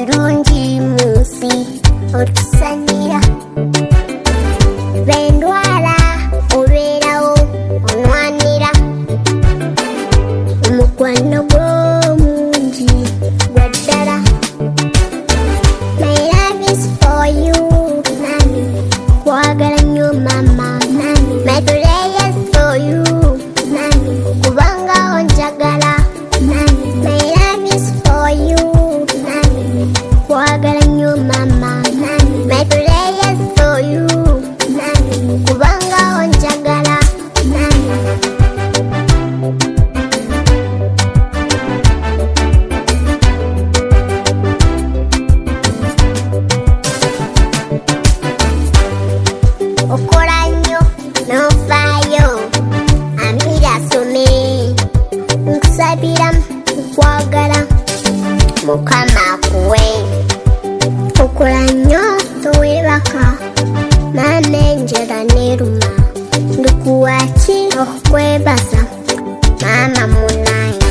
birungi munsi otusanira bendwala obeerawo onwanira omukwano gw'omungi gwa ddala. My love is for you, mami, kwagala nnyo mama, mami. My prayer is for you, mami, kubanga onjagala, mami. My love is for you, mami, kwagala nnyo mama, mami. My prayer is for you, mami, kubanga onjagala, mami. Okola nnyo n'ofaayo amira asome nkusabira nkwagala mukama akuwe. Okola nnyo toweebaka maama enjala neruma ndikuwaki okukwebaza maama munange.